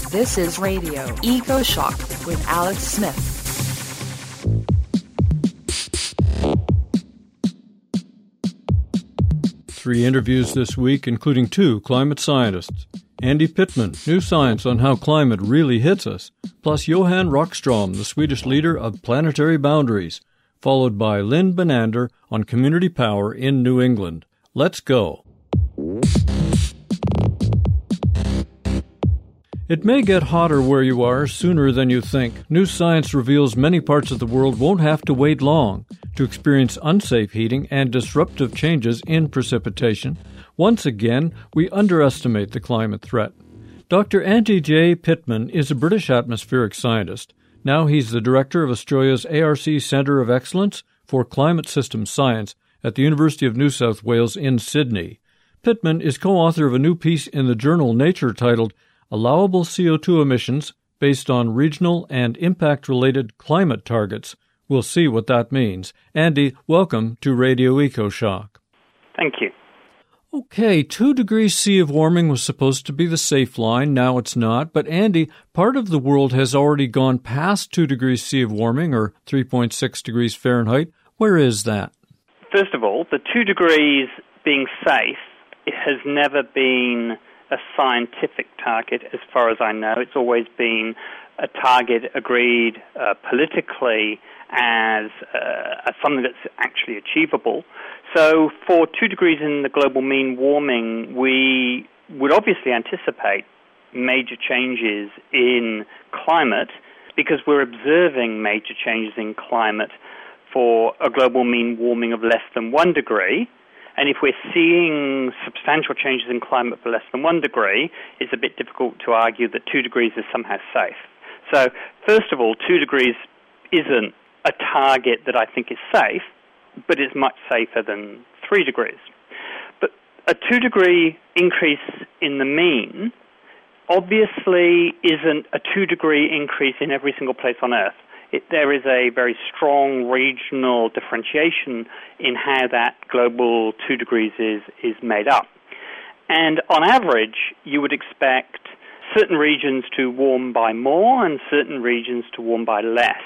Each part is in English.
This is Radio Eco Shock with Alex Smith. Three interviews this week, including two climate scientists. Andy Pittman, new science on how climate really hits us, plus Johan Rockstrom, the Swedish leader of Planetary Boundaries, followed by Lynn Benander on community power in New England. Let's go. It may get hotter where you are sooner than you think. New science reveals many parts of the world won't have to wait long to experience unsafe heating and disruptive changes in precipitation. Once again, we underestimate the climate threat. Dr. Andy J. Pittman is a British atmospheric scientist. Now he's the director of Australia's ARC Centre of Excellence for Climate System Science at the University of New South Wales in Sydney. Pittman is co-author of a new piece in the journal Nature titled Allowable CO2 Emissions Based on Regional and Impact-Related Climate Targets. We'll see what that means. Andy, welcome to Radio EcoShock. Thank you. Okay, 2 degrees C of warming was supposed to be the safe line. Now it's not. But Andy, part of the world has already gone past 2 degrees C of warming, or 3.6 degrees Fahrenheit. Where is that? First of all, the 2 degrees being safe, it has never been a scientific target as far as I know. It's always been a target agreed politically as something that's actually achievable. So for 2 degrees in the global mean warming, we would obviously anticipate major changes in climate because we're observing major changes in climate for a global mean warming of less than 1 degree. And if we're seeing substantial changes in climate for less than 1 degree, it's a bit difficult to argue that 2 degrees is somehow safe. So, first of all, 2 degrees isn't a target that I think is safe, but it's much safer than 3 degrees. But a 2 degree increase in the mean obviously isn't a 2 degree increase in every single place on Earth. There is a very strong regional differentiation in how that global 2 degrees is made up. And on average, you would expect certain regions to warm by more and certain regions to warm by less.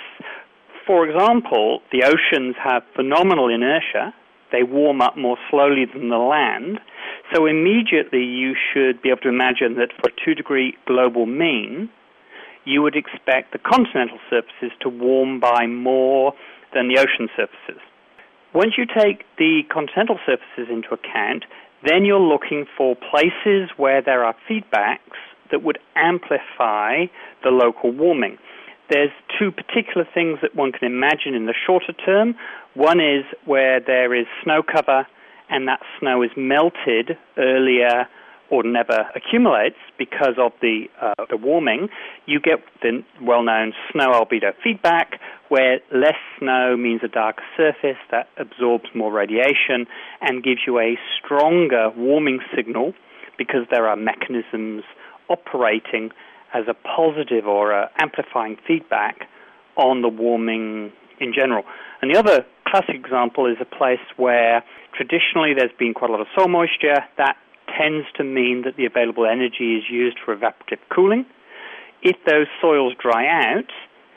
For example, the oceans have phenomenal inertia. They warm up more slowly than the land. So immediately you should be able to imagine that for a 2 degree global mean, you would expect the continental surfaces to warm by more than the ocean surfaces. Once you take the continental surfaces into account, then you're looking for places where there are feedbacks that would amplify the local warming. There's 2 particular things that one can imagine in the shorter term. One is where there is snow cover and that snow is melted earlier or never accumulates because of the warming. You get the well-known snow albedo feedback, where less snow means a darker surface that absorbs more radiation and gives you a stronger warming signal because there are mechanisms operating as a positive or amplifying feedback on the warming in general. And the other classic example is a place where traditionally there's been quite a lot of soil moisture. That tends to mean that the available energy is used for evaporative cooling. If those soils dry out,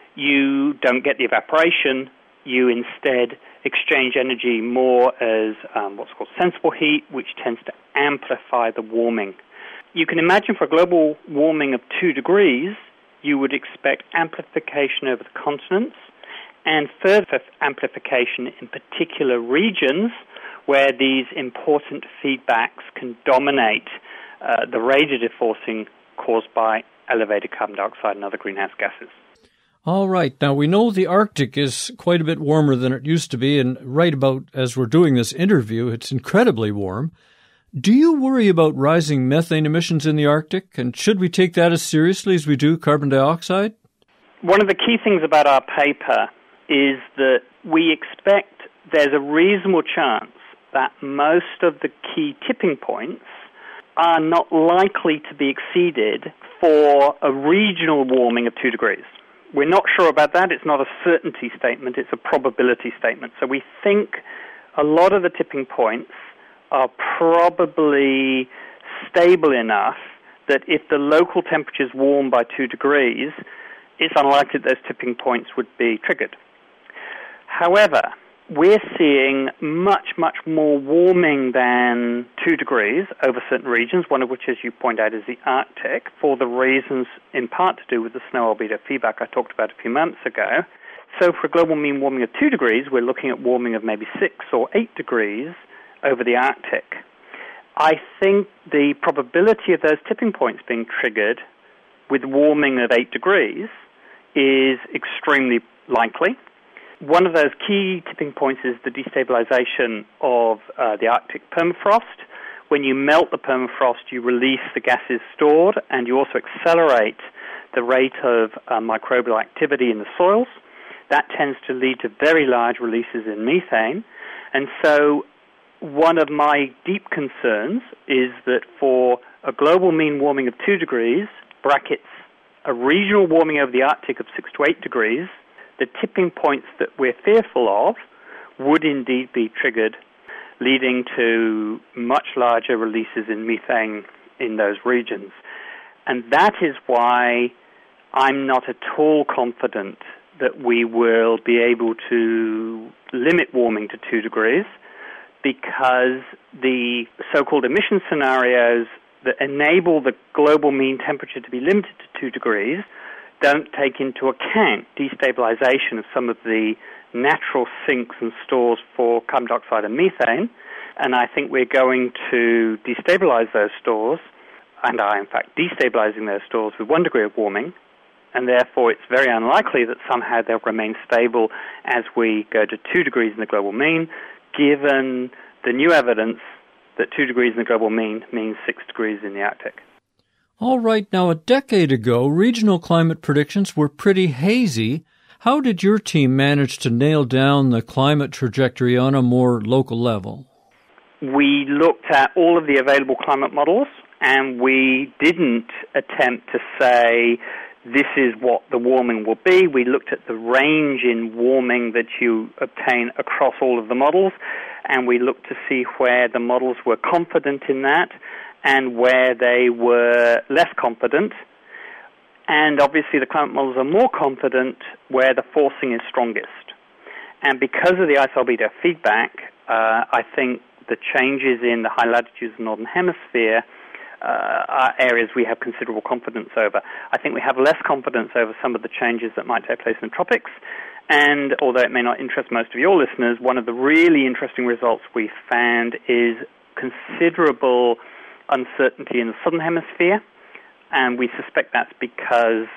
you don't get the evaporation. You instead exchange energy more as what's called sensible heat, which tends to amplify the warming. You can imagine for a global warming of 2 degrees, you would expect amplification over the continents and further amplification in particular regions where these important feedbacks can dominate the radiative forcing caused by elevated carbon dioxide and other greenhouse gases. All right. Now, we know the Arctic is quite a bit warmer than it used to be, and right about as we're doing this interview, it's incredibly warm. Do you worry about rising methane emissions in the Arctic, and should we take that as seriously as we do carbon dioxide? One of the key things about our paper is that we expect there's a reasonable chance that most of the key tipping points are not likely to be exceeded for a regional warming of 2 degrees. We're not sure about that. It's not a certainty statement. It's a probability statement. So we think a lot of the tipping points are probably stable enough that if the local temperatures warm by 2 degrees, it's unlikely that those tipping points would be triggered. However, we're seeing much, much more warming than 2 degrees over certain regions, one of which, as you point out, is the Arctic, for the reasons in part to do with the snow albedo feedback I talked about a few months ago. So for a global mean warming of 2 degrees, we're looking at warming of maybe 6 or 8 degrees over the Arctic. I think the probability of those tipping points being triggered with warming of 8 degrees is extremely likely. One of those key tipping points is the destabilization of the Arctic permafrost. When you melt the permafrost, you release the gases stored, and you also accelerate the rate of microbial activity in the soils. That tends to lead to very large releases in methane. And so one of my deep concerns is that for a global mean warming of 2 degrees, brackets a regional warming over the Arctic of 6 to 8 degrees, the tipping points that we're fearful of would indeed be triggered, leading to much larger releases in methane in those regions. And that is why I'm not at all confident that we will be able to limit warming to 2 degrees, because the so-called emission scenarios that enable the global mean temperature to be limited to 2 degrees don't take into account destabilization of some of the natural sinks and stores for carbon dioxide and methane. And I think we're going to destabilize those stores, and are in fact destabilizing those stores with 1 degree of warming. And therefore it's very unlikely that somehow they'll remain stable as we go to 2 degrees in the global mean, given the new evidence that 2 degrees in the global mean means 6 degrees in the Arctic. All right, now a decade ago, regional climate predictions were pretty hazy. How did your team manage to nail down the climate trajectory on a more local level? We looked at all of the available climate models, and we didn't attempt to say this is what the warming will be. We looked at the range in warming that you obtain across all of the models, and we looked to see where the models were confident in that and where they were less confident. And obviously the climate models are more confident where the forcing is strongest. And because of the ice albedo feedback, I think the changes in the high latitudes of the Northern Hemisphere are areas we have considerable confidence over. I think we have less confidence over some of the changes that might take place in the tropics. And although it may not interest most of your listeners, one of the really interesting results we found is considerable uncertainty in the Southern Hemisphere. And we suspect that's because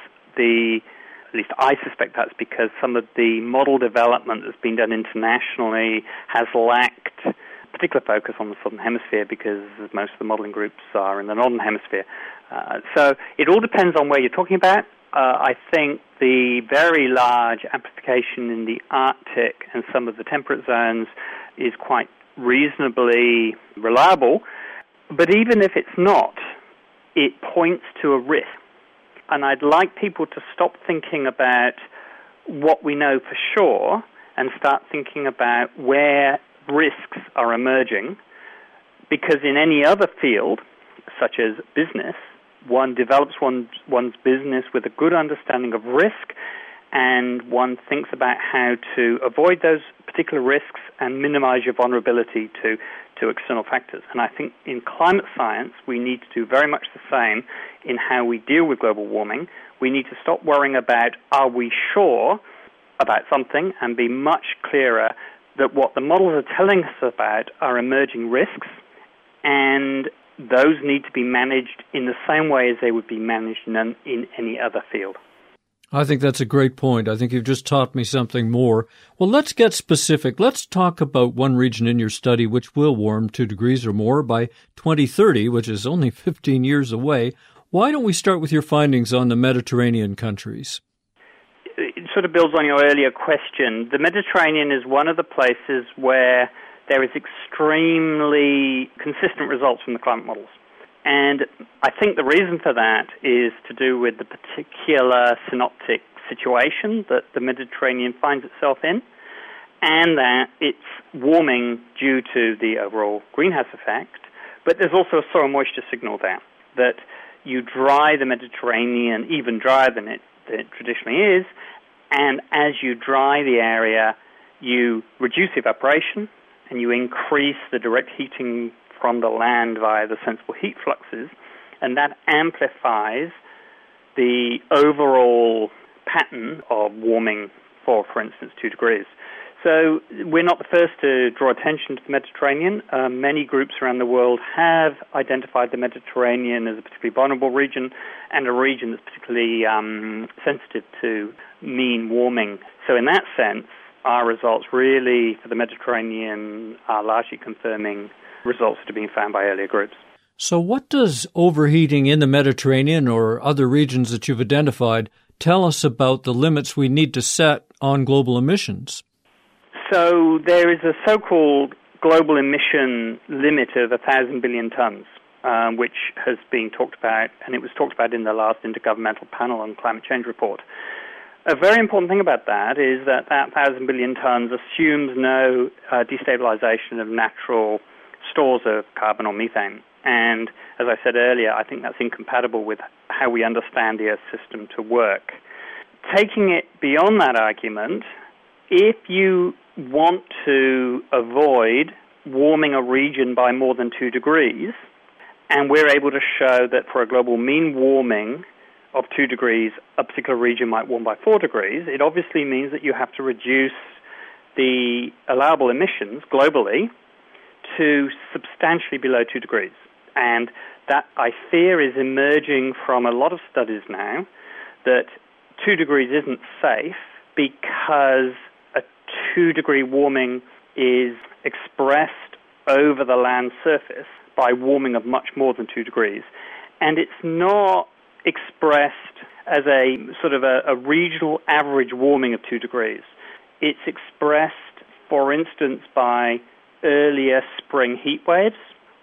at least I suspect that's because some of the model development that's been done internationally has lacked particular focus on the Southern Hemisphere, because most of the modeling groups are in the Northern Hemisphere. So it all depends on where you're talking about. I think the very large amplification in the Arctic and some of the temperate zones is quite reasonably reliable. But even if it's not, it points to a risk. And I'd like people to stop thinking about what we know for sure and start thinking about where risks are emerging, because in any other field, such as business, one develops one's business with a good understanding of risk, and one thinks about how to avoid those particular risks and minimize your vulnerability to external factors. And I think in climate science, we need to do very much the same in how we deal with global warming. We need to stop worrying about, are we sure about something, and be much clearer that what the models are telling us about are emerging risks, and those need to be managed in the same way as they would be managed in any other field. I think that's a great point. I think you've just taught me something more. Well, let's get specific. Let's talk about one region in your study which will warm 2 degrees or more by 2030, which is only 15 years away. Why don't we start with your findings on the Mediterranean countries? It sort of builds on your earlier question. The Mediterranean is one of the places where there is extremely consistent results from the climate models. And I think the reason for that is to do with the particular synoptic situation that the Mediterranean finds itself in, and that it's warming due to the overall greenhouse effect. But there's also a soil moisture signal there, that you dry the Mediterranean even drier than it traditionally is, and as you dry the area, you reduce evaporation and you increase the direct heating from the land via the sensible heat fluxes, and that amplifies the overall pattern of warming for instance, 2 degrees. So we're not the first to draw attention to the Mediterranean. Many groups around the world have identified the Mediterranean as a particularly vulnerable region and a region that's particularly sensitive to mean warming. So in that sense, our results really for the Mediterranean are largely confirming results that have been found by earlier groups. So what does overheating in the Mediterranean or other regions that you've identified tell us about the limits we need to set on global emissions? So there is a so-called global emission limit of 1,000 billion tons, which has been talked about, and it was talked about in the last Intergovernmental Panel on Climate Change report. A very important thing about that is that 1,000 billion tons assumes no destabilization of natural stores of carbon or methane. And as I said earlier, I think that's incompatible with how we understand the Earth system to work. Taking it beyond that argument, if you want to avoid warming a region by more than 2 degrees, and we're able to show that for a global mean warming of 2 degrees, a particular region might warm by 4 degrees, it obviously means that you have to reduce the allowable emissions globally to substantially below 2 degrees. And that, I fear, is emerging from a lot of studies now, that 2 degrees isn't safe because a 2-degree warming is expressed over the land surface by warming of much more than 2 degrees. And it's not expressed as a sort of a regional average warming of 2 degrees. It's expressed, for instance, by earlier spring heat waves,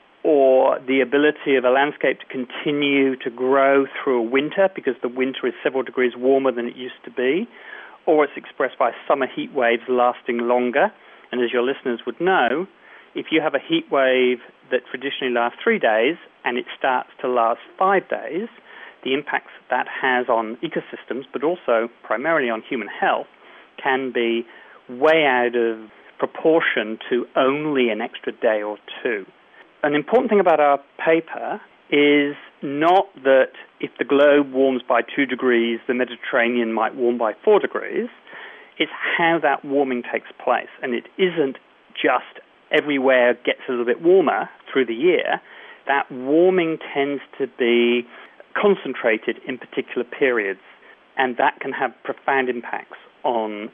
or the ability of a landscape to continue to grow through a winter because the winter is several degrees warmer than it used to be, or it's expressed by summer heat waves lasting longer. And as your listeners would know, if you have a heat wave that traditionally lasts 3 days and it starts to last 5 days, the impacts that has on ecosystems, but also primarily on human health, can be way out of proportion to only an extra day or two. An important thing about our paper is not that if the globe warms by 2 degrees, the Mediterranean might warm by 4 degrees. It's how that warming takes place. And it isn't just everywhere gets a little bit warmer through the year. That warming tends to be concentrated in particular periods. And that can have profound impacts on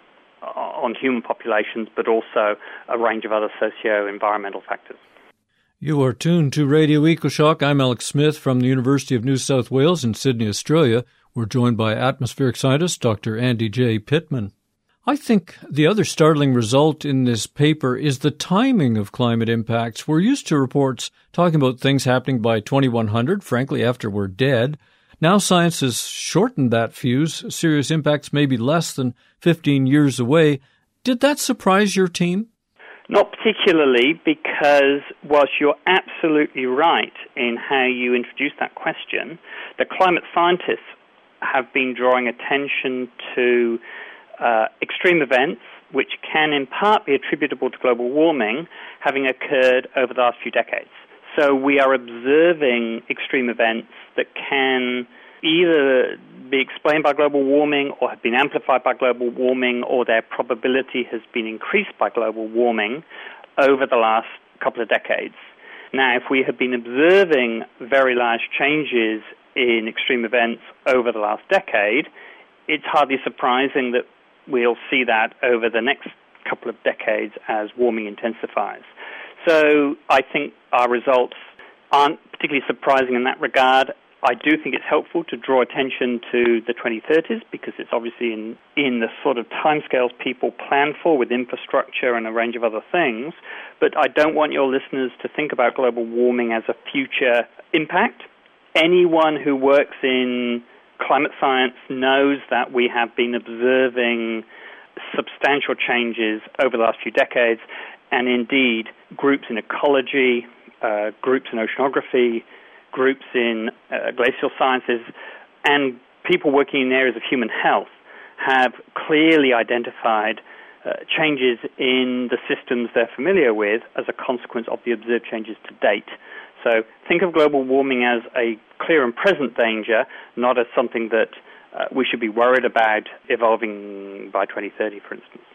human populations, but also a range of other socio-environmental factors. You are tuned to Radio EcoShock. I'm Alex Smith from the University of New South Wales in Sydney, Australia. We're joined by atmospheric scientist Dr. Andy J. Pittman. I think the other startling result in this paper is the timing of climate impacts. We're used to reports talking about things happening by 2100, frankly, after we're dead. Now science has shortened that fuse. Serious impacts may be less than 15 years away. Did that surprise your team? Not particularly, because whilst you're absolutely right in how you introduced that question, the climate scientists have been drawing attention to extreme events which can in part be attributable to global warming having occurred over the last few decades. So we are observing extreme events that can either be explained by global warming or have been amplified by global warming, or their probability has been increased by global warming over the last couple of decades. Now, if we have been observing very large changes in extreme events over the last decade, it's hardly surprising that we'll see that over the next couple of decades as warming intensifies. So I think our results aren't particularly surprising in that regard. I do think it's helpful to draw attention to the 2030s because it's obviously in the sort of timescales people plan for with infrastructure and a range of other things. But I don't want your listeners to think about global warming as a future impact. Anyone who works in climate science knows that we have been observing substantial changes over the last few decades, and indeed groups in ecology, groups in oceanography, groups in glacial sciences and people working in areas of human health have clearly identified changes in the systems they're familiar with as a consequence of the observed changes to date. So think of global warming as a clear and present danger, not as something that we should be worried about evolving by 2030, for instance.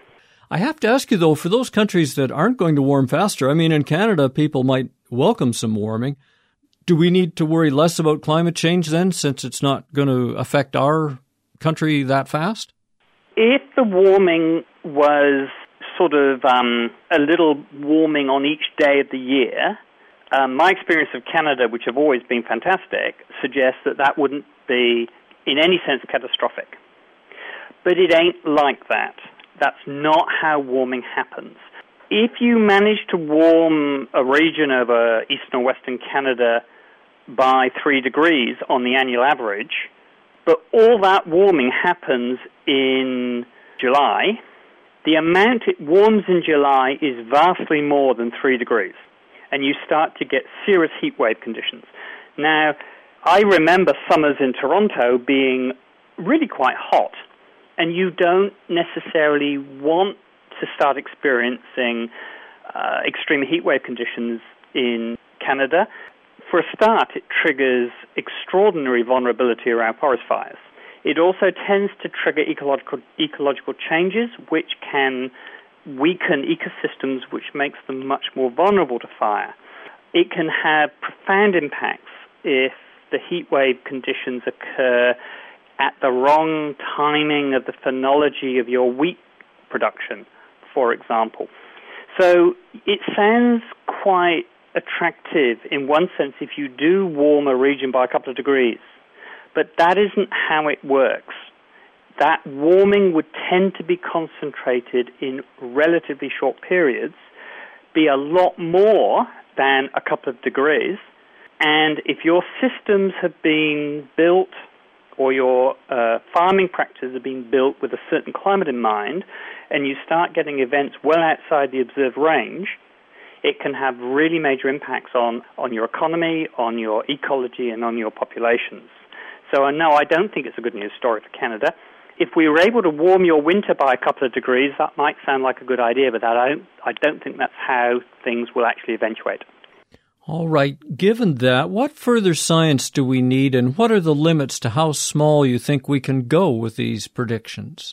I have to ask you, though, for those countries that aren't going to warm faster, I mean, in Canada, people might welcome some warming. Do we need to worry less about climate change then, since it's not going to affect our country that fast? If the warming was sort of a little warming on each day of the year, my experience of Canada, which have always been fantastic, suggests that that wouldn't be in any sense catastrophic. But it ain't like that. That's not how warming happens. If you manage to warm a region over eastern or western Canada by 3 degrees on the annual average, but all that warming happens in July, the amount it warms in July is vastly more than 3 degrees, and you start to get serious heat wave conditions. Now, I remember summers in Toronto being really quite hot, and you don't necessarily want to start experiencing extreme heat wave conditions in Canada. For a start, it triggers extraordinary vulnerability around forest fires. It also tends to trigger ecological changes which can weaken ecosystems, which makes them much more vulnerable to fire. It can have profound impacts if the heat wave conditions occur at the wrong timing of the phenology of your wheat production, for example. So it sounds quite attractive in one sense if you do warm a region by a couple of degrees, but that isn't how it works. That warming would tend to be concentrated in relatively short periods, be a lot more than a couple of degrees, and if your systems have been built or your farming practices have been built with a certain climate in mind, and you start getting events well outside the observed range, it can have really major impacts on your economy, on your ecology, and on your populations. So no, I don't think it's a good news story for Canada. If we were able to warm your winter by a couple of degrees, that might sound like a good idea, but I don't think that's how things will actually eventuate. All right. Given that, what further science do we need, and what are the limits to how small you think we can go with these predictions?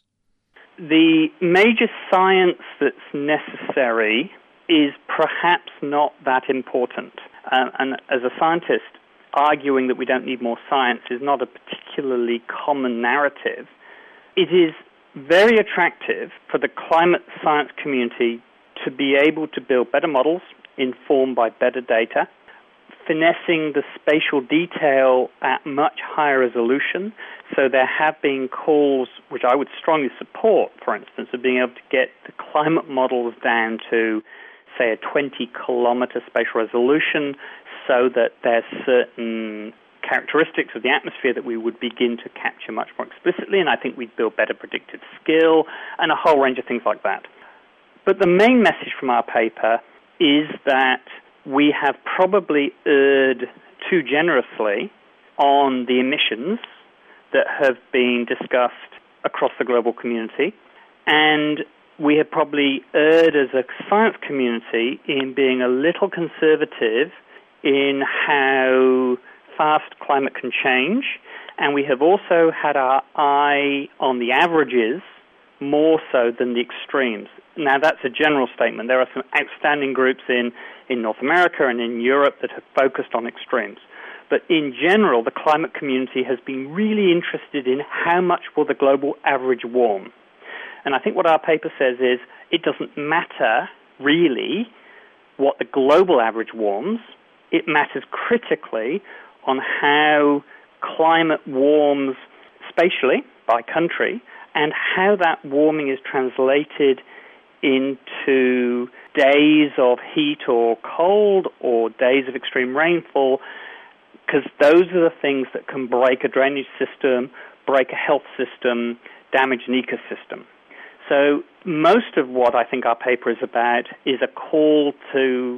The major science that's necessary is perhaps not that important. And as a scientist, arguing that we don't need more science is not a particularly common narrative. It is very attractive for the climate science community to be able to build better models informed by better data, finessing the spatial detail at much higher resolution. So there have been calls, which I would strongly support, for instance, of being able to get the climate models down to, say, a 20-kilometer spatial resolution so that there's certain characteristics of the atmosphere that we would begin to capture much more explicitly, and I think we'd build better predictive skill and a whole range of things like that. But the main message from our paper is that we have probably erred too generously on the emissions that have been discussed across the global community, and we have probably erred as a science community in being a little conservative in how fast climate can change, and we have also had our eye on the averages more so than the extremes. Now, that's a general statement. There are some outstanding groups in North America and in Europe that have focused on extremes. But in general, the climate community has been really interested in how much will the global average warm. And I think what our paper says is it doesn't matter really what the global average warms. It matters critically on how climate warms spatially by country and how that warming is translated into days of heat or cold or days of extreme rainfall, because those are the things that can break a drainage system, break a health system, damage an ecosystem. So most of what I think our paper is about is a call to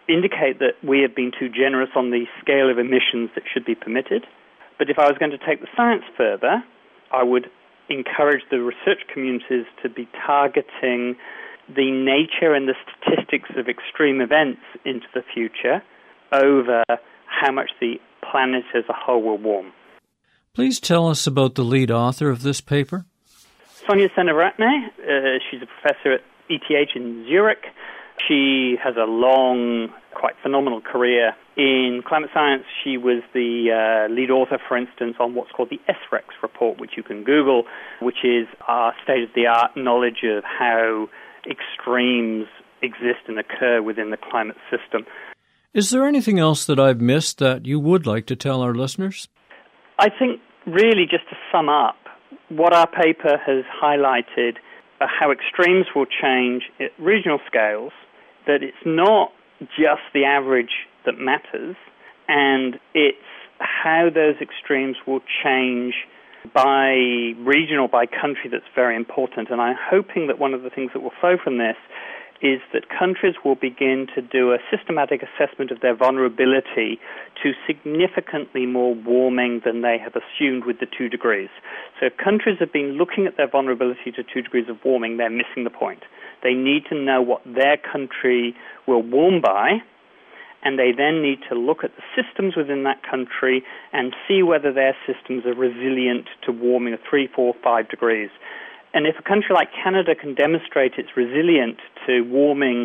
indicate that we have been too generous on the scale of emissions that should be permitted. But if I was going to take the science further, I would encourage the research communities to be targeting the nature and the statistics of extreme events into the future over how much the planet as a whole will warm. Please tell us about the lead author of this paper. Sonja Seneratne. She's a professor at ETH in Zurich. She has a long, quite phenomenal career in climate science. She was the lead author, for instance, on what's called the SREX report, which you can Google, which is our state-of-the-art knowledge of how extremes exist and occur within the climate system. Is there anything else that I've missed that you would like to tell our listeners? I think really just to sum up, what our paper has highlighted are how extremes will change at regional scales, that it's not just the average that matters, and it's how those extremes will change by region or by country that's very important. And I'm hoping that one of the things that will flow from this is that countries will begin to do a systematic assessment of their vulnerability to significantly more warming than they have assumed with the 2 degrees. So if countries have been looking at their vulnerability to 2 degrees of warming, they're missing the point. They need to know what their country will warm by, and they then need to look at the systems within that country and see whether their systems are resilient to warming of 3, 4, 5 degrees. And if a country like Canada can demonstrate it's resilient to warming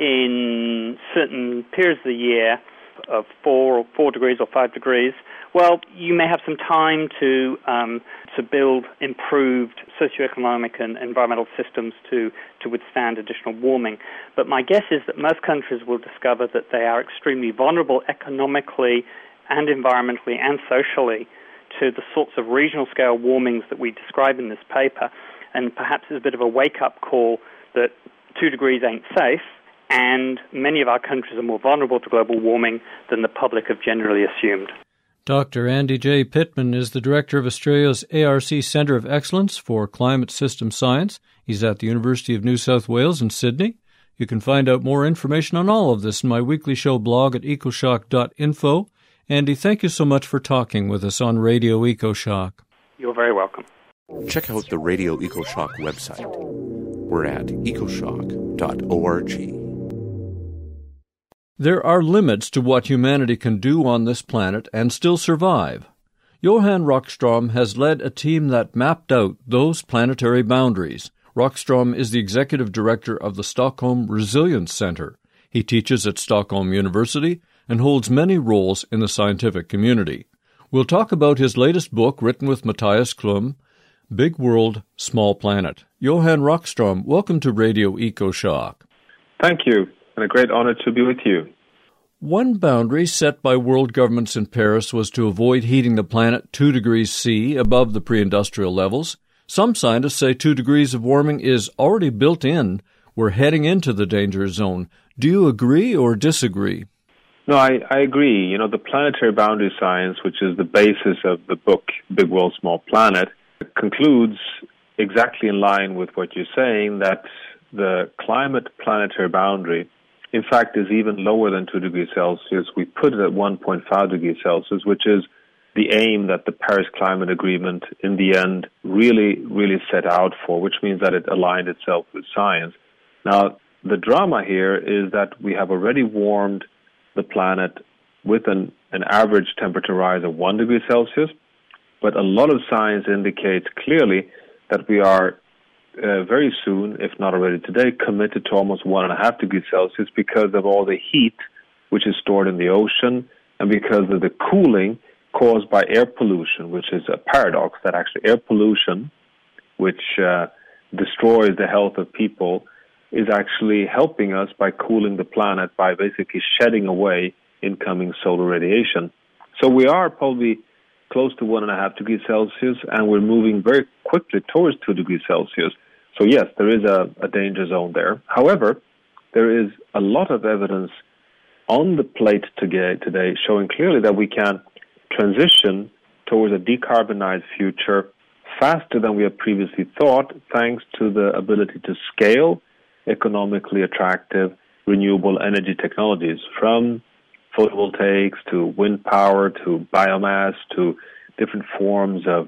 in certain periods of the year of 4 degrees or 5 degrees, well, you may have some time to build improved socioeconomic and environmental systems to withstand additional warming. But my guess is that most countries will discover that they are extremely vulnerable economically and environmentally and socially to the sorts of regional scale warmings that we describe in this paper. And perhaps it's a bit of a wake-up call that 2 degrees ain't safe, and many of our countries are more vulnerable to global warming than the public have generally assumed. Dr. Andy J. Pittman is the director of Australia's ARC Centre of Excellence for Climate System Science. He's at the University of New South Wales in Sydney. You can find out more information on all of this in my weekly show blog at ecoshock.info. Andy, thank you so much for talking with us on Radio EcoShock. You're very welcome. Check out the Radio EcoShock website. We're at ecoshock.org. There are limits to what humanity can do on this planet and still survive. Johan Rockstrom has led a team that mapped out those planetary boundaries. Rockstrom is the executive director of the Stockholm Resilience Center. He teaches at Stockholm University and holds many roles in the scientific community. We'll talk about his latest book, written with Matthias Klum, Big World, Small Planet. Johan Rockstrom, welcome to Radio EcoShock. Thank you, and a great honor to be with you. One boundary set by world governments in Paris was to avoid heating the planet 2 degrees C above the pre-industrial levels. Some scientists say 2 degrees of warming is already built in. We're heading into the danger zone. Do you agree or disagree? No, I agree. You know, the planetary boundary science, which is the basis of the book Big World, Small Planet, concludes exactly in line with what you're saying, that the climate planetary boundary, in fact, is even lower than 2 degrees Celsius. We put it at 1.5 degrees Celsius, which is the aim that the Paris Climate Agreement in the end really set out for, which means that it aligned itself with science. Now, the drama here is that we have already warmed the planet with an average temperature rise of 1 degree Celsius, but a lot of science indicates clearly that we are very soon, if not already today, committed to almost 1.5 degrees Celsius because of all the heat which is stored in the ocean and because of the cooling caused by air pollution, which is a paradox that actually air pollution, which destroys the health of people, is actually helping us by cooling the planet by basically shedding away incoming solar radiation. So we are probably close to 1.5 degrees Celsius, and we're moving very quickly towards 2 degrees Celsius. So yes, there is a danger zone there. However, there is a lot of evidence on the plate today showing clearly that we can transition towards a decarbonized future faster than we had previously thought, thanks to the ability to scale economically attractive renewable energy technologies, from photovoltaics to wind power to biomass to different forms of,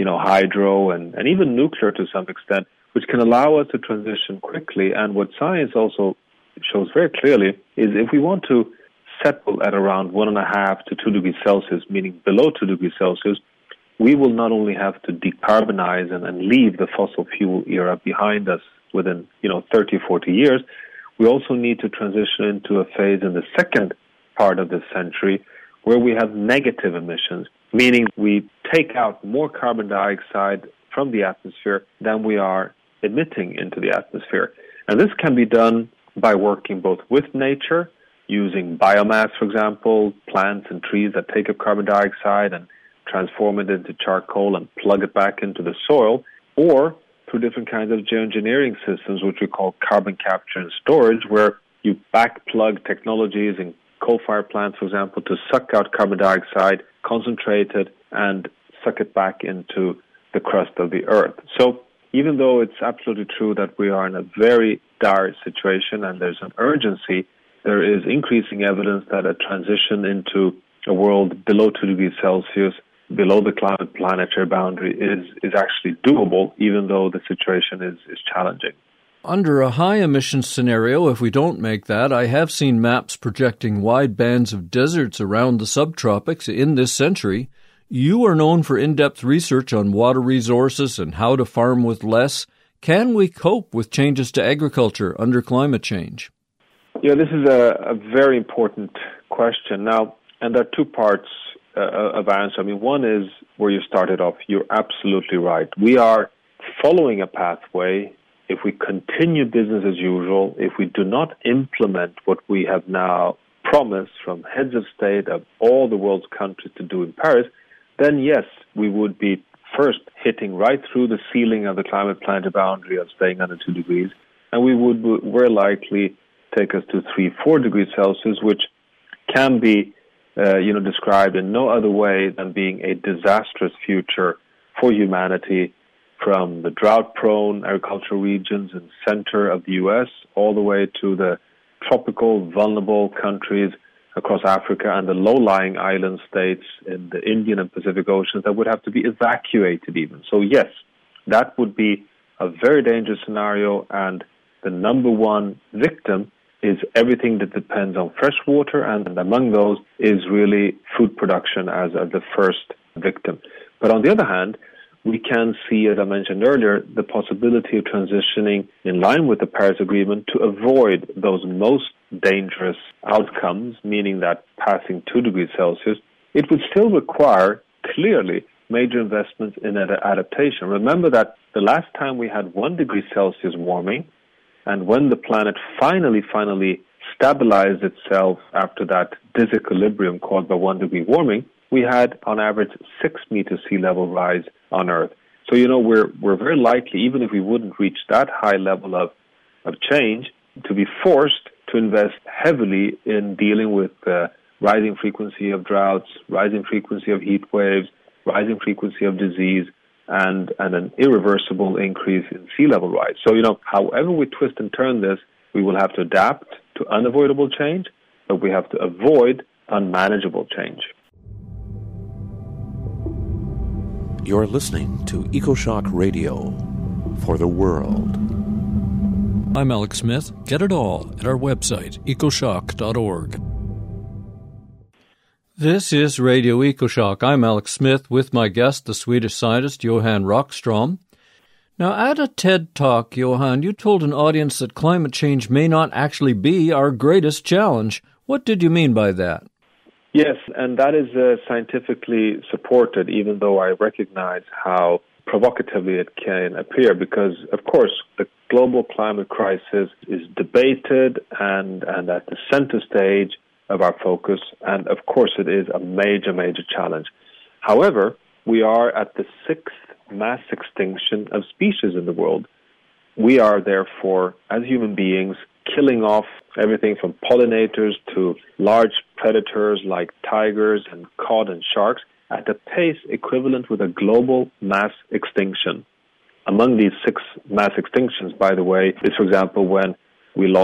hydro and even nuclear to some extent, which can allow us to transition quickly. And what science also shows very clearly is if we want to settle at around 1.5 to 2 degrees Celsius, meaning below 2 degrees Celsius, we will not only have to decarbonize and leave the fossil fuel era behind us within, 30, 40 years. We also need to transition into a phase in the second part of this century where we have negative emissions, meaning we take out more carbon dioxide from the atmosphere than we are emitting into the atmosphere. And this can be done by working both with nature, using biomass, for example, plants and trees that take up carbon dioxide and transform it into charcoal and plug it back into the soil, or through different kinds of geoengineering systems, which we call carbon capture and storage, where you backplug technologies in coal-fired plants, for example, to suck out carbon dioxide, concentrate it, and suck it back into the crust of the earth. So even though it's absolutely true that we are in a very dire situation and there's an urgency, there is increasing evidence that a transition into a world below 2 degrees Celsius, below the climate planetary boundary, is actually doable, even though the situation is challenging. Under a high-emission scenario, if we don't make that, I have seen maps projecting wide bands of deserts around the subtropics in this century. You are known for in-depth research on water resources and how to farm with less. Can we cope with changes to agriculture under climate change? Yeah, this is a very important question. Now, and there are two parts of answer. One is where you started off. You're absolutely right. We are following a pathway. If we continue business as usual, if we do not implement what we have now promised from heads of state of all the world's countries to do in Paris, then yes, we would be first hitting right through the ceiling of the climate planetary boundary of staying under 2 degrees, and we would very likely take us to 3-4 degrees Celsius, which can be described in no other way than being a disastrous future for humanity, from the drought-prone agricultural regions in the center of the U.S. all the way to the tropical, vulnerable countries across Africa and the low-lying island states in the Indian and Pacific Oceans that would have to be evacuated even. So yes, that would be a very dangerous scenario, and the number one victim is everything that depends on fresh water, and among those is really food production as the first victim. But on the other hand, we can see, as I mentioned earlier, the possibility of transitioning in line with the Paris Agreement to avoid those most dangerous outcomes, meaning that passing 2 degrees Celsius, it would still require, clearly, major investments in adaptation. Remember that the last time we had 1 degree Celsius warming, and when the planet finally stabilized itself after that disequilibrium caused by 1 degree warming, we had, on average, 6 meters sea level rise on Earth. So, we're very likely, even if we wouldn't reach that high level of change, to be forced to invest heavily in dealing with the rising frequency of droughts, rising frequency of heat waves, rising frequency of disease, and an irreversible increase in sea level rise. So, however we twist and turn this, we will have to adapt to unavoidable change, but we have to avoid unmanageable change. You're listening to EcoShock Radio for the world. I'm Alex Smith. Get it all at our website, ecoshock.org. This is Radio EcoShock. I'm Alex Smith with my guest, the Swedish scientist Johan Rockström. Now, at a TED Talk, Johan, you told an audience that climate change may not actually be our greatest challenge. What did you mean by that? Yes, and that is scientifically supported, even though I recognize how provocatively it can appear, because, of course, the global climate crisis is debated and at the center stage of our focus, and, of course, it is a major, major challenge. However, we are at the 6th mass extinction of species in the world. We are, therefore, as human beings, killing off everything from pollinators to large predators like tigers and cod and sharks at a pace equivalent with a global mass extinction. Among these 6 mass extinctions, by the way, is, for example, when we lost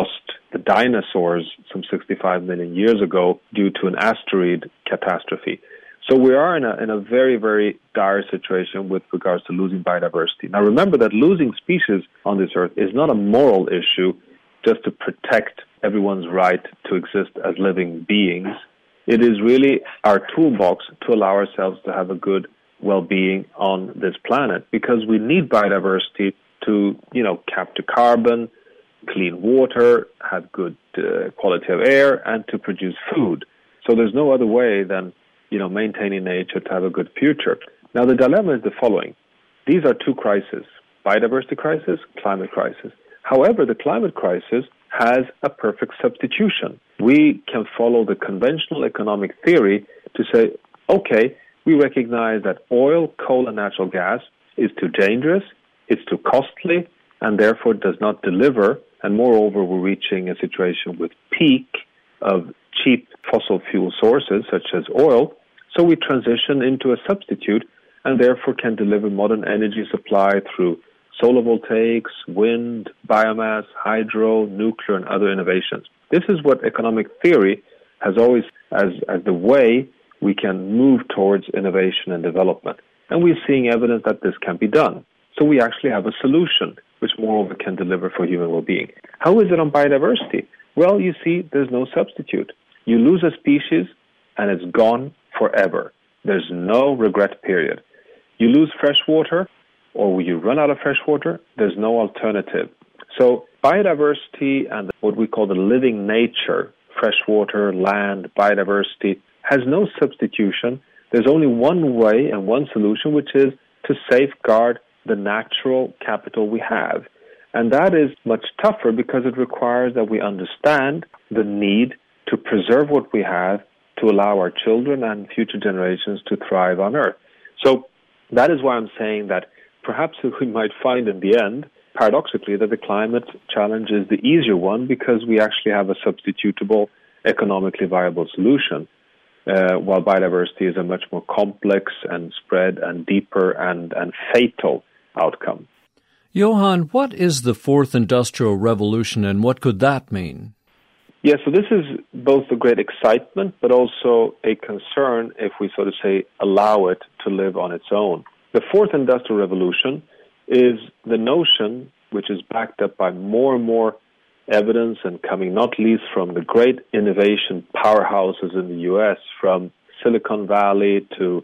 the dinosaurs some 65 million years ago due to an asteroid catastrophe. So we are in a very, very dire situation with regards to losing biodiversity. Now remember that losing species on this earth is not a moral issue just to protect everyone's right to exist as living beings. It is really our toolbox to allow ourselves to have a good well-being on this planet, because we need biodiversity to, capture carbon, clean water, have good quality of air, and to produce food. So there's no other way than, maintaining nature to have a good future. Now the dilemma is the following. These are two crises: biodiversity crisis, climate crisis. However, the climate crisis has a perfect substitution. We can follow the conventional economic theory to say, okay, we recognize that oil, coal, and natural gas is too dangerous, it's too costly, and therefore does not deliver. And moreover, we're reaching a situation with peak of cheap fossil fuel sources, such as oil. So we transition into a substitute and therefore can deliver modern energy supply through solar voltaics, wind, biomass, hydro, nuclear, and other innovations. This is what economic theory has always as the way we can move towards innovation and development. And we're seeing evidence that this can be done. So we actually have a solution which moreover can deliver for human well-being. How is it on biodiversity? Well, you see, there's no substitute. You lose a species and it's gone forever. There's no regret period. You lose fresh water, or you run out of fresh water, there's no alternative. So biodiversity and what we call the living nature, fresh water, land, biodiversity, has no substitution. There's only one way and one solution, which is to safeguard the natural capital we have. And that is much tougher because it requires that we understand the need to preserve what we have to allow our children and future generations to thrive on Earth. So that is why I'm saying that perhaps we might find in the end, paradoxically, that the climate challenge is the easier one because we actually have a substitutable, economically viable solution, while biodiversity is a much more complex and spread and deeper and fatal outcome. Johan, what is the fourth industrial revolution and what could that mean? Yeah, so this is both a great excitement but also a concern if we, so to say, allow it to live on its own. The fourth industrial revolution is the notion, which is backed up by more and more evidence and coming not least from the great innovation powerhouses in the U.S., from Silicon Valley to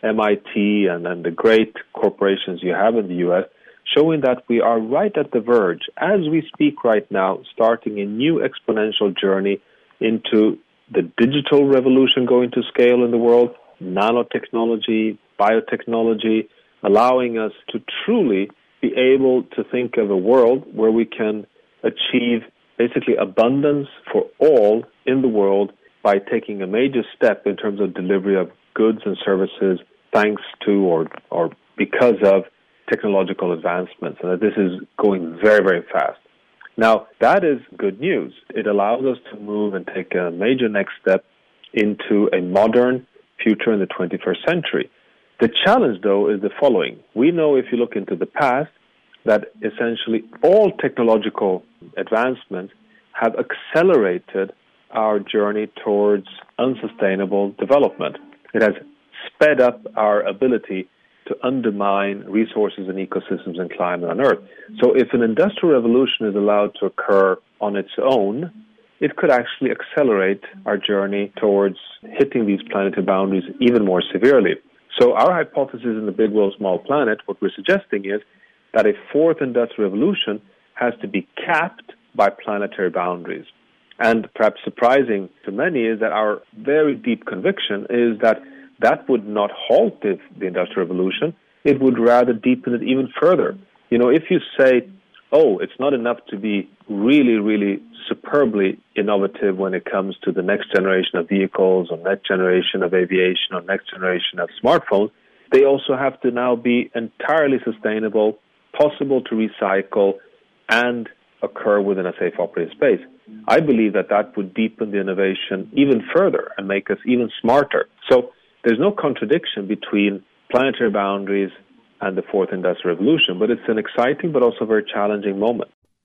MIT and the great corporations you have in the U.S., showing that we are right at the verge, as we speak right now, starting a new exponential journey into the digital revolution going to scale in the world, nanotechnology, biotechnology, allowing us to truly be able to think of a world where we can achieve basically abundance for all in the world by taking a major step in terms of delivery of goods and services thanks to or because of technological advancements, and that this is going very, very fast. Now, that is good news. It allows us to move and take a major next step into a modern future in the 21st century. The challenge, though, is the following. We know if you look into the past that essentially all technological advancements have accelerated our journey towards unsustainable development. It has sped up our ability to undermine resources and ecosystems and climate on Earth. So if an industrial revolution is allowed to occur on its own, it could actually accelerate our journey towards hitting these planetary boundaries even more severely. So our hypothesis in the Big World, Small Planet, what we're suggesting is that a fourth industrial revolution has to be capped by planetary boundaries. And perhaps surprising to many is that our very deep conviction is that would not halt the Industrial Revolution. It would rather deepen it even further. If you say, it's not enough to be really, really superbly innovative when it comes to the next generation of vehicles or next generation of aviation or next generation of smartphones, they also have to now be entirely sustainable, possible to recycle, and occur within a safe operating space. I believe that would deepen the innovation even further and make us even smarter. So there's no contradiction between planetary boundaries and the fourth industrial revolution, but it's an exciting but also very challenging moment.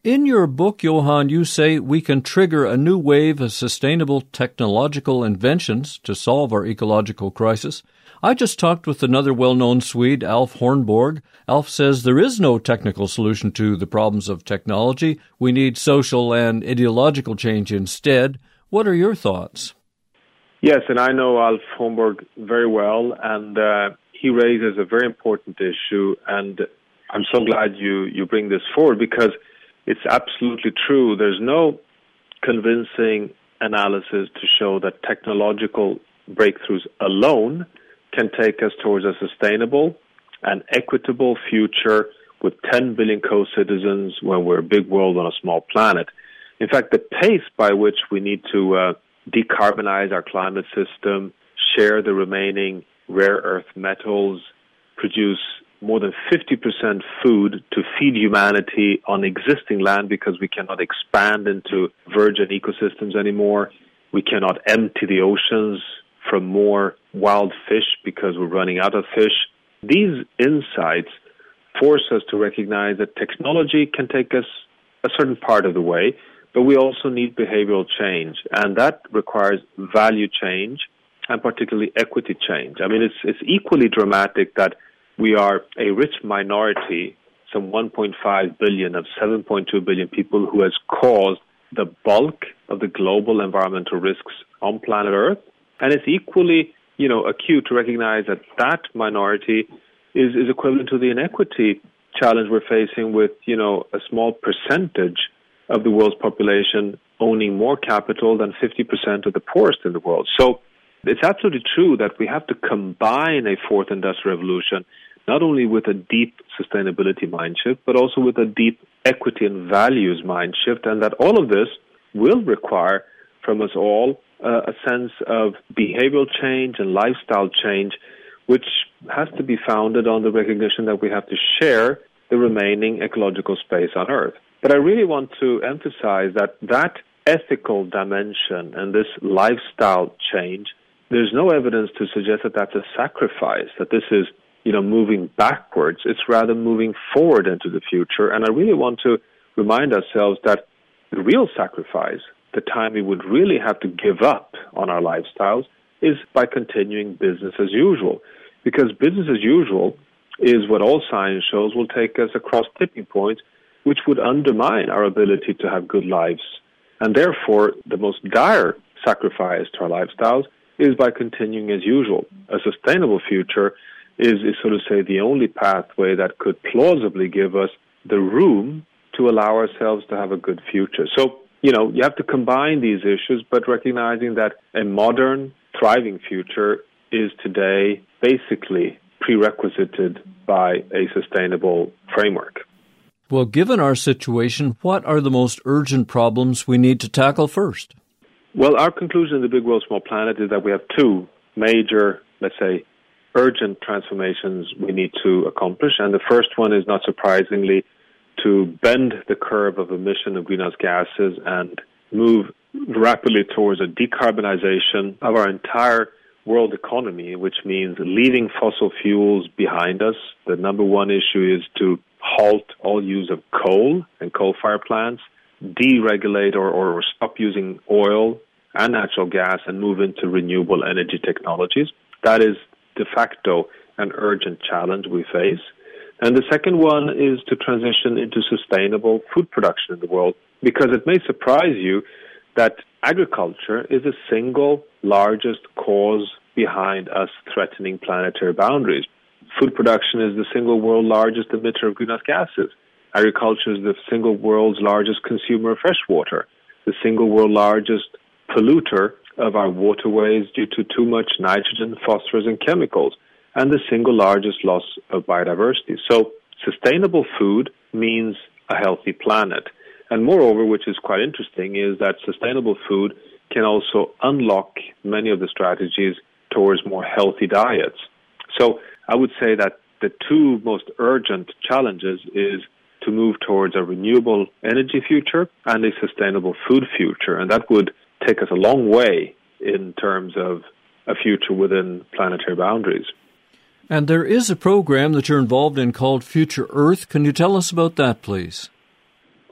In your book, Johan, you say we can trigger a new wave of sustainable technological inventions to solve our ecological crisis. I just talked with another well-known Swede, Alf Hornborg. Alf says there is no technical solution to the problems of technology. We need social and ideological change instead. What are your thoughts? Yes, and I know Alf Hornborg very well, and he raises a very important issue, and I'm so glad you bring this forward because it's absolutely true. There's no convincing analysis to show that technological breakthroughs alone can take us towards a sustainable and equitable future with 10 billion co-citizens when we're a big world on a small planet. In fact, the pace by which we need to decarbonize our climate system, share the remaining rare earth metals, produce more than 50% food to feed humanity on existing land because we cannot expand into virgin ecosystems anymore. We cannot empty the oceans from more wild fish because we're running out of fish. These insights force us to recognize that technology can take us a certain part of the way, but we also need behavioral change, and that requires value change and particularly equity change. I mean, it's equally dramatic that we are a rich minority, some 1.5 billion of 7.2 billion people, who has caused the bulk of the global environmental risks on planet Earth. And it's equally, acute to recognize that that minority is equivalent to the inequity challenge we're facing with, a small percentage of the world's population owning more capital than 50% of the poorest in the world. So it's absolutely true that we have to combine a fourth industrial revolution not only with a deep sustainability mind shift, but also with a deep equity and values mind shift, and that all of this will require from us all a sense of behavioral change and lifestyle change, which has to be founded on the recognition that we have to share the remaining ecological space on Earth. But I really want to emphasize that ethical dimension and this lifestyle change, there's no evidence to suggest that that's a sacrifice, that this is moving backwards. It's rather moving forward into the future. And I really want to remind ourselves that the real sacrifice, the time we would really have to give up on our lifestyles, is by continuing business as usual. Because business as usual is what all science shows will take us across tipping points, which would undermine our ability to have good lives. And therefore, the most dire sacrifice to our lifestyles is by continuing as usual. A sustainable future is so to say the only pathway that could plausibly give us the room to allow ourselves to have a good future. So, you have to combine these issues, but recognizing that a modern, thriving future is today basically prerequisited by a sustainable framework. Well, given our situation, what are the most urgent problems we need to tackle first? Well, our conclusion in the Big World, Small Planet is that we have two major, let's say, urgent transformations we need to accomplish. And the first one is, not surprisingly, to bend the curve of emission of greenhouse gases and move rapidly towards a decarbonization of our entire world economy, which means leaving fossil fuels behind us. The number one issue is to halt all use of coal and coal-fired plants, deregulate or stop using oil and natural gas and move into renewable energy technologies. That is de facto an urgent challenge we face. And the second one is to transition into sustainable food production in the world, because it may surprise you that agriculture is the single largest cause behind us threatening planetary boundaries. Food production is the single world largest emitter of greenhouse gases. Agriculture is the single world's largest consumer of fresh water, the single world largest polluter of our waterways due to too much nitrogen, phosphorus, and chemicals, and the single largest loss of biodiversity. So sustainable food means a healthy planet. And moreover, which is quite interesting, is that sustainable food can also unlock many of the strategies towards more healthy diets. So I would say that the two most urgent challenges is to move towards a renewable energy future and a sustainable food future. And that would take us a long way in terms of a future within planetary boundaries. And there is a program that you're involved in called Future Earth. Can you tell us about that, please?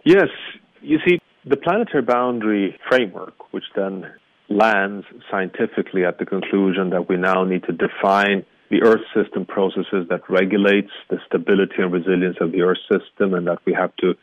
Yes. You see, the planetary boundary framework, which then lands scientifically at the conclusion that we now need to define the Earth system processes that regulates the stability and resilience of the Earth system, and that we have to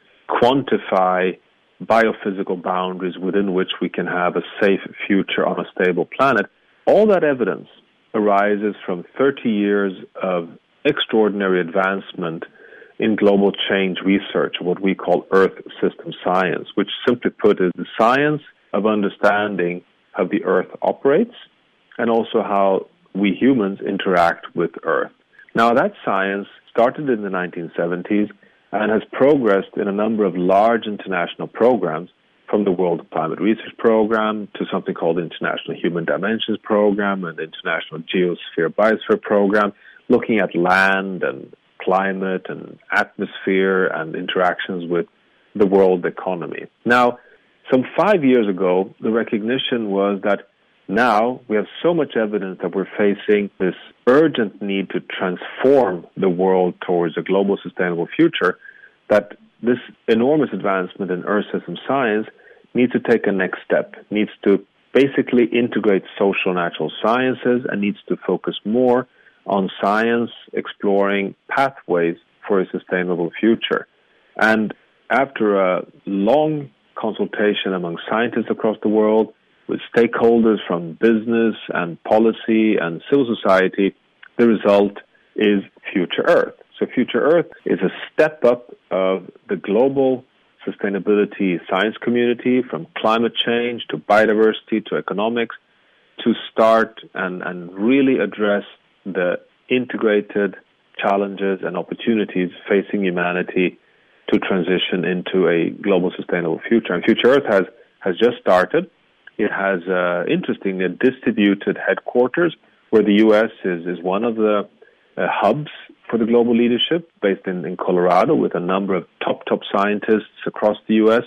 quantify biophysical boundaries within which we can have a safe future on a stable planet. All that evidence arises from 30 years of extraordinary advancement in global change research, what we call Earth system science, which simply put is the science of understanding how the Earth operates and also how we humans interact with Earth. Now, that science started in the 1970s and has progressed in a number of large international programs, from the World Climate Research Program to something called the International Human Dimensions Program and the International Geosphere Biosphere Program, looking at land and climate and atmosphere and interactions with the world economy. Now, some 5 years ago, the recognition was that now we have so much evidence that we're facing this urgent need to transform the world towards a global sustainable future, that this enormous advancement in Earth system science needs to take a next step, needs to basically integrate social and natural sciences, and needs to focus more on science exploring pathways for a sustainable future. And after a long consultation among scientists across the world, with stakeholders from business and policy and civil society, the result is Future Earth. So Future Earth is a step up of the global sustainability science community, from climate change to biodiversity to economics, to start and really address the integrated challenges and opportunities facing humanity to transition into a global sustainable future. And Future Earth has just started. It has, interestingly, a distributed headquarters where the U.S. is one of the hubs for the global leadership, based in Colorado, with a number of top scientists across the U.S.,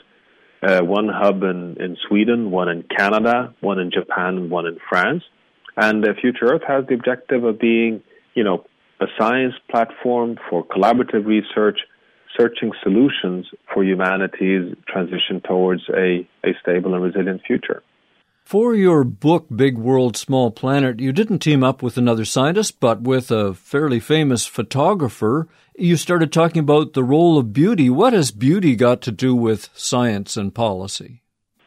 one hub in Sweden, one in Canada, one in Japan, and one in France. And Future Earth has the objective of being, a science platform for collaborative research, searching solutions for humanity's transition towards a stable and resilient future. For your book, Big World, Small Planet, you didn't team up with another scientist, but with a fairly famous photographer. You started talking about the role of beauty. What has beauty got to do with science and policy?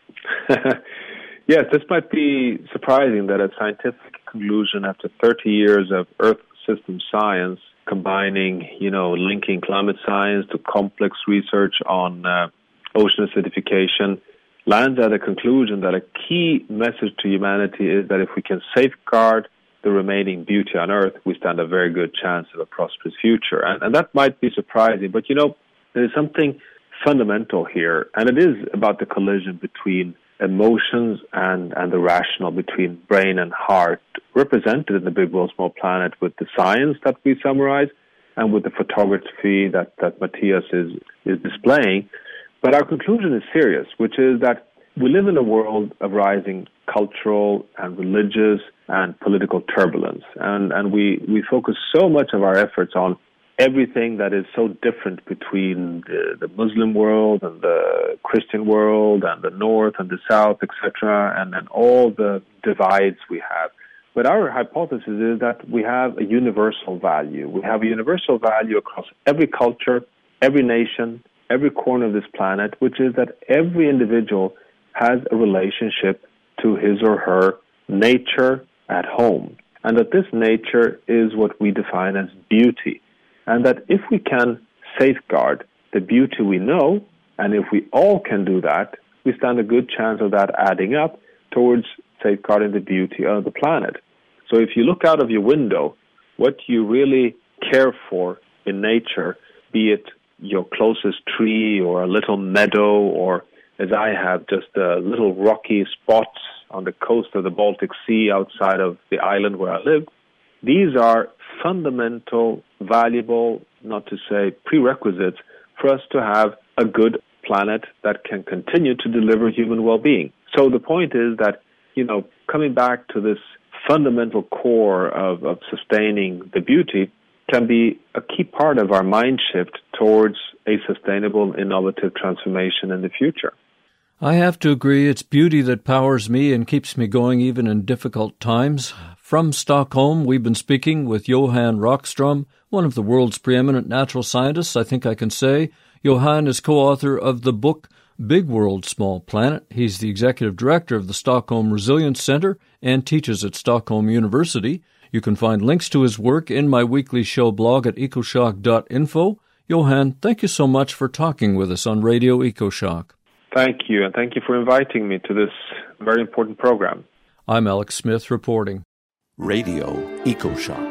Yes, this might be surprising that a scientific conclusion after 30 years of Earth system science, combining, linking climate science to complex research on ocean acidification, lands at a conclusion that a key message to humanity is that if we can safeguard the remaining beauty on Earth, we stand a very good chance of a prosperous future. And that might be surprising, but there is something fundamental here, and it is about the collision between emotions and the rational, between brain and heart, represented in the Big World, Small Planet with the science that we summarize and with the photography that Matthias is displaying. But our conclusion is serious, which is that we live in a world of rising cultural and religious and political turbulence. And we focus so much of our efforts on everything that is so different between the Muslim world and the Christian world and the North and the South, etc., and all the divides we have. But our hypothesis is that we have a universal value. We have a universal value across every culture, every nation, every corner of this planet, which is that every individual has a relationship to his or her nature at home, and that this nature is what we define as beauty, and that if we can safeguard the beauty we know, and if we all can do that, we stand a good chance of that adding up towards safeguarding the beauty of the planet. So if you look out of your window, what you really care for in nature, be it your closest tree or a little meadow, or as I have, just little rocky spots on the coast of the Baltic Sea outside of the island where I live, these are fundamental, valuable, not to say prerequisites, for us to have a good planet that can continue to deliver human well-being. So the point is that, coming back to this fundamental core of sustaining the beauty can be a key part of our mind shift towards a sustainable, innovative transformation in the future. I have to agree, it's beauty that powers me and keeps me going even in difficult times. From Stockholm, we've been speaking with Johan Rockström, one of the world's preeminent natural scientists, I think I can say. Johan is co-author of the book Big World, Small Planet. He's the executive director of the Stockholm Resilience Center and teaches at Stockholm University. You can find links to his work in my weekly show blog at ecoshock.info. Johan, thank you so much for talking with us on Radio EcoShock. Thank you, and thank you for inviting me to this very important program. I'm Alex Smith reporting. Radio EcoShock.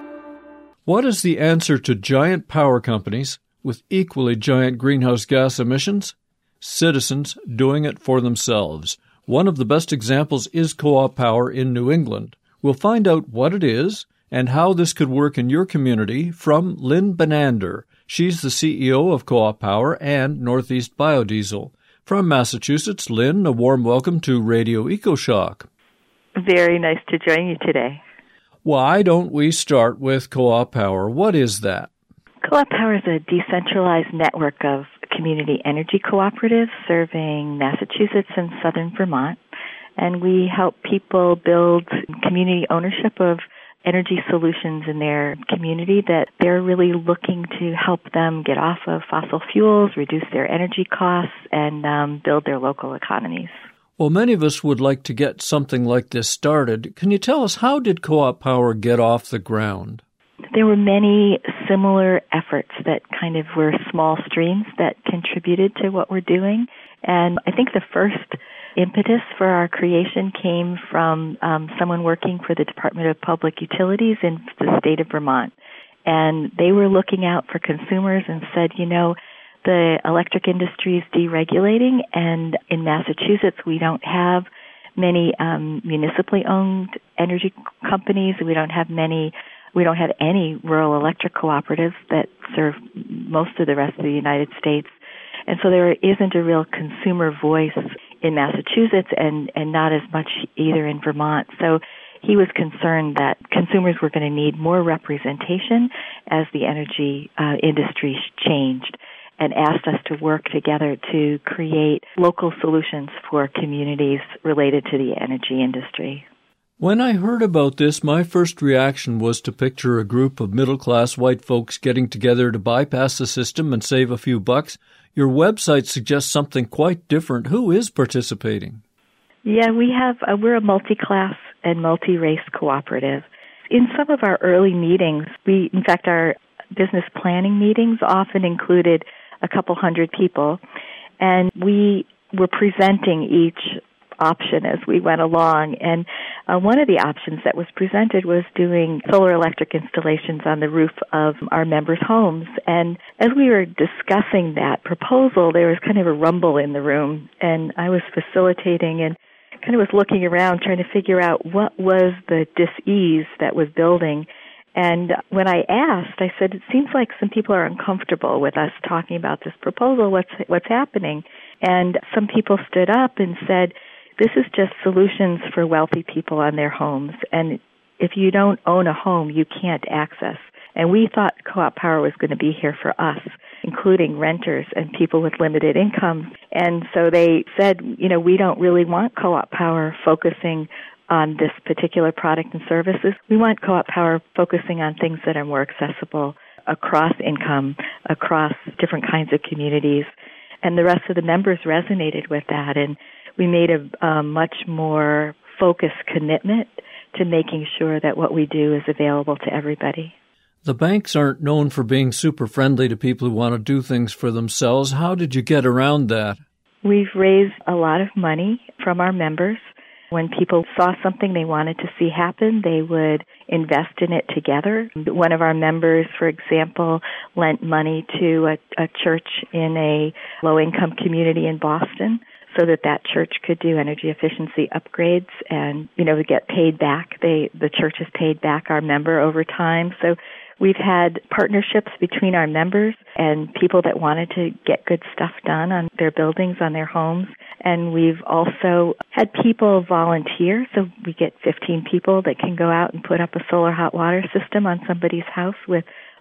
What is the answer to giant power companies with equally giant greenhouse gas emissions? Citizens doing it for themselves. One of the best examples is Co-op Power in New England. We'll find out what it is and how this could work in your community from Lynn Benander. She's the CEO of Co-op Power and Northeast Biodiesel. From Massachusetts, Lynn, a warm welcome to Radio EcoShock. Very nice to join you today. Why don't we start with Co-op Power? What is that? Co-op Power is a decentralized network of community energy cooperatives serving Massachusetts and southern Vermont. And we help people build community ownership of energy solutions in their community that they're really looking to help them get off of fossil fuels, reduce their energy costs, and build their local economies. Well, many of us would like to get something like this started. Can you tell us, how did Co-op Power get off the ground? There were many similar efforts that kind of were small streams that contributed to what we're doing. And I think the first impetus for our creation came from someone working for the Department of Public Utilities in the state of Vermont. And they were looking out for consumers and said, you know, the electric industry is deregulating, and in Massachusetts we don't have many municipally owned energy companies. We don't have any rural electric cooperatives that serve most of the rest of the United States. And so there isn't a real consumer voice in Massachusetts and not as much either in Vermont. So he was concerned that consumers were going to need more representation as the energy industry changed, and asked us to work together to create local solutions for communities related to the energy industry. When I heard about this, my first reaction was to picture a group of middle-class white folks getting together to bypass the system and save a few bucks. Your website suggests something quite different. Who is participating? Yeah, we're a multi-class and multi-race cooperative. In some of our early meetings, in fact, our business planning meetings often included a couple hundred people, and we were presenting each option as we went along. And one of the options that was presented was doing solar electric installations on the roof of our members' homes. And as we were discussing that proposal, there was kind of a rumble in the room, and I was facilitating and kind of was looking around trying to figure out what was the dis-ease that was building. And when I asked, I said, it seems like some people are uncomfortable with us talking about this proposal. What's happening? And some people stood up and said, this is just solutions for wealthy people on their homes. And if you don't own a home, you can't access. And we thought Co-op Power was going to be here for us, including renters and people with limited incomes. And so they said, we don't really want Co-op Power focusing on this particular product and services. We want Co-op Power focusing on things that are more accessible across income, across different kinds of communities. And the rest of the members resonated with that. And we made a much more focused commitment to making sure that what we do is available to everybody. The banks aren't known for being super friendly to people who want to do things for themselves. How did you get around that? We've raised a lot of money from our members. When people saw something they wanted to see happen, they would invest in it together. One of our members, for example, lent money to a church in a low-income community in Boston so that church could do energy efficiency upgrades and, get paid back. The church has paid back our member over time. So we've had partnerships between our members and people that wanted to get good stuff done on their buildings, on their homes. And we've also had people volunteer. So we get 15 people that can go out and put up a solar hot water system on somebody's house with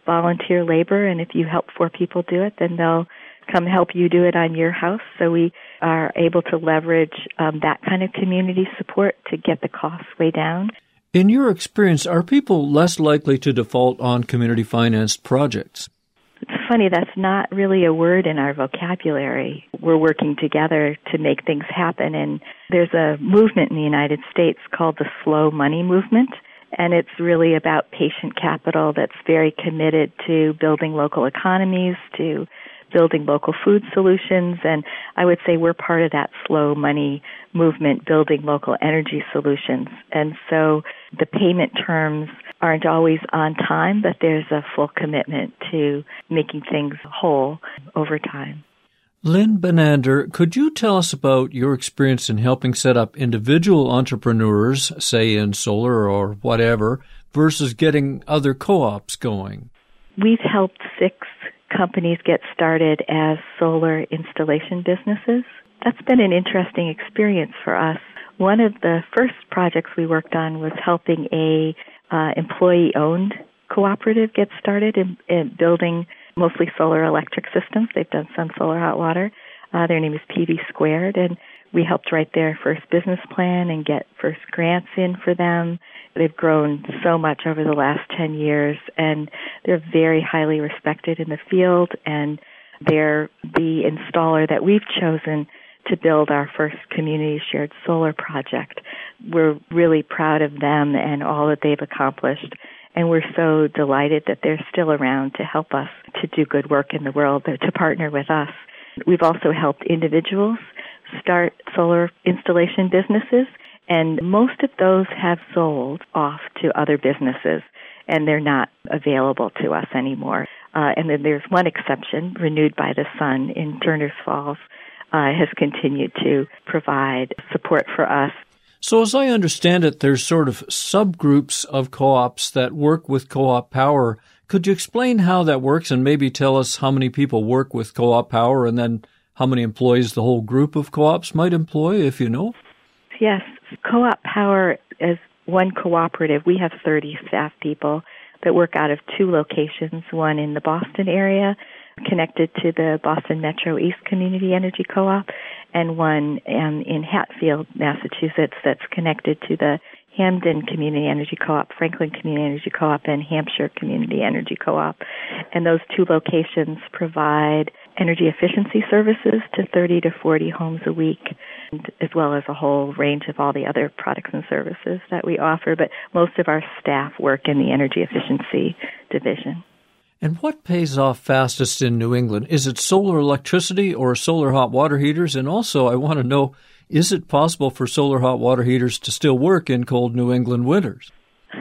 volunteer labor, and if you help 4 people do it, then they'll come help you do it on your house. So we are able to leverage that kind of community support to get the costs way down. In your experience, are people less likely to default on community-financed projects? It's funny, that's not really a word in our vocabulary. We're working together to make things happen, and there's a movement in the United States called the Slow Money Movement, and it's really about patient capital that's very committed to building local economies, to building local food solutions, and I would say we're part of that slow money movement, building local energy solutions. And so the payment terms aren't always on time, but there's a full commitment to making things whole over time. Lynn Benander, could you tell us about your experience in helping set up individual entrepreneurs, say in solar or whatever, versus getting other co-ops going? We've helped 6 companies get started as solar installation businesses. That's been an interesting experience for us. One of the first projects we worked on was helping a employee-owned cooperative get started in building mostly solar electric systems. They've done some solar hot water. Their name is PV Squared, and we helped write their first business plan and get first grants in for them. They've grown so much over the last 10 years, and they're very highly respected in the field, and they're the installer that we've chosen to build our first community shared solar project. We're really proud of them and all that they've accomplished, and we're so delighted that they're still around to help us to do good work in the world, to partner with us. We've also helped individuals start solar installation businesses, and most of those have sold off to other businesses, and they're not available to us anymore. And then there's one exception, Renewed by the Sun in Turners Falls, has continued to provide support for us. So as I understand it, there's sort of subgroups of co-ops that work with Co-op Power. Could you explain how that works and maybe tell us how many people work with Co-op Power and then how many employees the whole group of co-ops might employ, if you know? Yes. Co-op Power is one cooperative. We have 30 staff people that work out of 2 locations, one in the Boston area, connected to the Boston Metro East Community Energy Co-op, and one in Hatfield, Massachusetts, that's connected to the Hamden Community Energy Co-op, Franklin Community Energy Co-op, and Hampshire Community Energy Co-op. And those 2 locations provide energy efficiency services to 30 to 40 homes a week, as well as a whole range of all the other products and services that we offer. But most of our staff work in the energy efficiency division. And what pays off fastest in New England? Is it solar electricity or solar hot water heaters? And also, I want to know, is it possible for solar hot water heaters to still work in cold New England winters?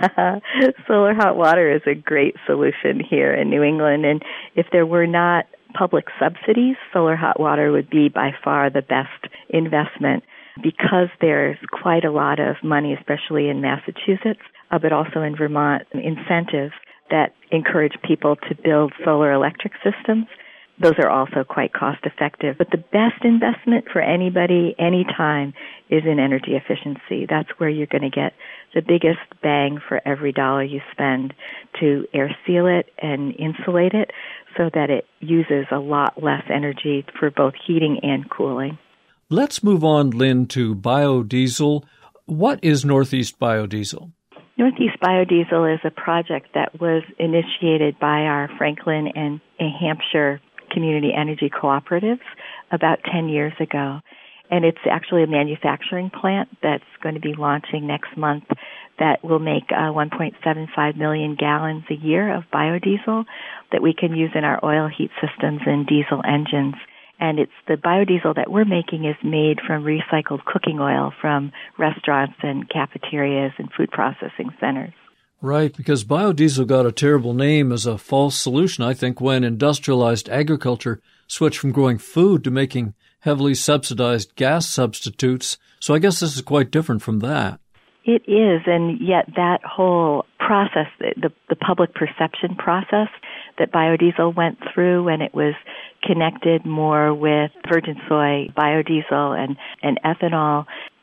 Solar hot water is a great solution here in New England. And if there were not public subsidies, solar hot water would be by far the best investment because there's quite a lot of money, especially in Massachusetts, but also in Vermont, incentives that encourage people to build solar electric systems. Those are also quite cost effective. But the best investment for anybody, anytime, is in energy efficiency. That's where you're going to get the biggest bang for every dollar you spend to air seal it and insulate it so that it uses a lot less energy for both heating and cooling. Let's move on, Lynn, to biodiesel. What is Northeast Biodiesel? Northeast Biodiesel is a project that was initiated by our Franklin and Hampshire community energy cooperatives about 10 years ago. And it's actually a manufacturing plant that's going to be launching next month that will make 1.75 million gallons a year of biodiesel that we can use in our oil heat systems and diesel engines. And it's the biodiesel that we're making is made from recycled cooking oil from restaurants and cafeterias and food processing centers. Right, because biodiesel got a terrible name as a false solution, I think, when industrialized agriculture switched from growing food to making heavily subsidized gas substitutes. So I guess this is quite different from that. It is, and yet that whole process, the public perception process that biodiesel went through when it was connected more with virgin soy biodiesel and ethanol,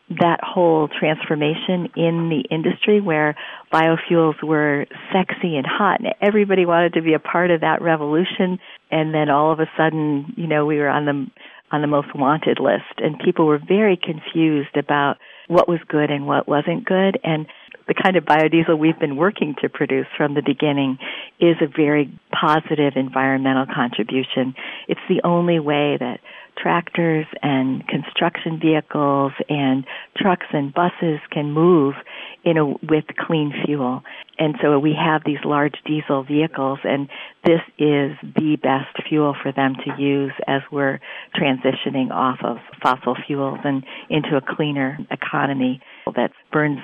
that whole transformation in the industry where biofuels were sexy and hot and everybody wanted to be a part of that revolution. And then all of a sudden, we were on the most wanted list, and people were very confused about what was good and what wasn't good. And the kind of biodiesel we've been working to produce from the beginning is a very positive environmental contribution. It's the only way that tractors and construction vehicles and trucks and buses can move with clean fuel. And so we have these large diesel vehicles, and this is the best fuel for them to use as we're transitioning off of fossil fuels and into a cleaner economy that burns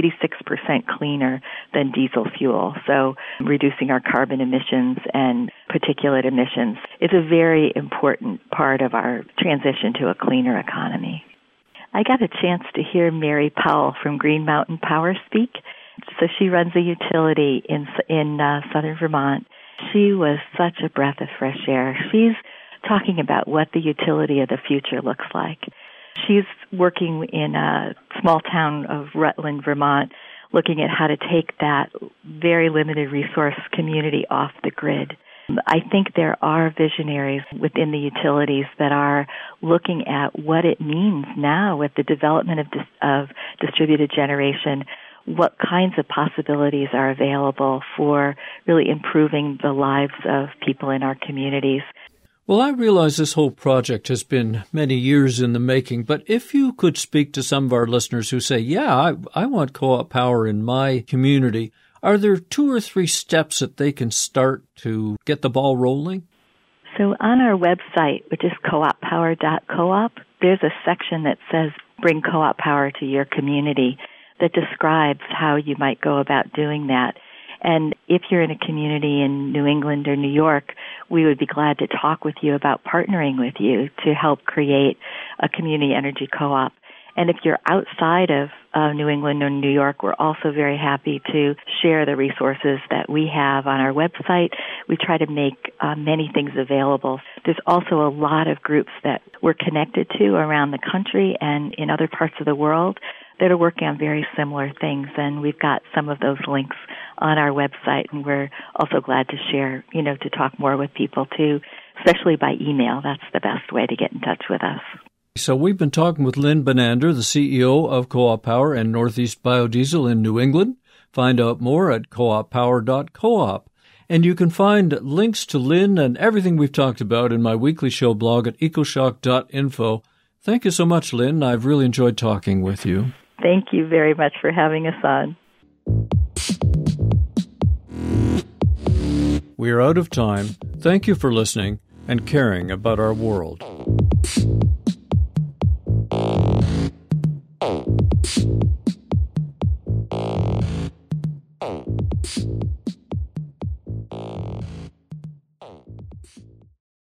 86% cleaner than diesel fuel. So reducing our carbon emissions and particulate emissions is a very important part of our transition to a cleaner economy. I got a chance to hear Mary Powell from Green Mountain Power speak. So she runs a utility in southern Vermont. She was such a breath of fresh air. She's talking about what the utility of the future looks like. She's working in a small town of Rutland, Vermont, looking at how to take that very limited resource community off the grid. I think there are visionaries within the utilities that are looking at what it means now with the development of distributed generation, what kinds of possibilities are available for really improving the lives of people in our communities. Well, I realize this whole project has been many years in the making, but if you could speak to some of our listeners who say, I want co-op power in my community, are there 2 or 3 steps that they can start to get the ball rolling? So on our website, which is cooppower.coop, there's a section that says bring co-op power to your community that describes how you might go about doing that. And if you're in a community in New England or New York, we would be glad to talk with you about partnering with you to help create a community energy co-op. And if you're outside of New England or New York, we're also very happy to share the resources that we have on our website. We try to make many things available. There's also a lot of groups that we're connected to around the country and in other parts of the world that are working on very similar things. And we've got some of those links on our website, and we're also glad to share, to talk more with people too, especially by email. That's the best way to get in touch with us. So we've been talking with Lynn Benander, the CEO of Co-op Power and Northeast Biodiesel in New England. Find out more at cooppower.coop. And you can find links to Lynn and everything we've talked about in my weekly show blog at ecoshock.info. Thank you so much, Lynn. I've really enjoyed talking with you. Thank you very much for having us on. We are out of time. Thank you for listening and caring about our world.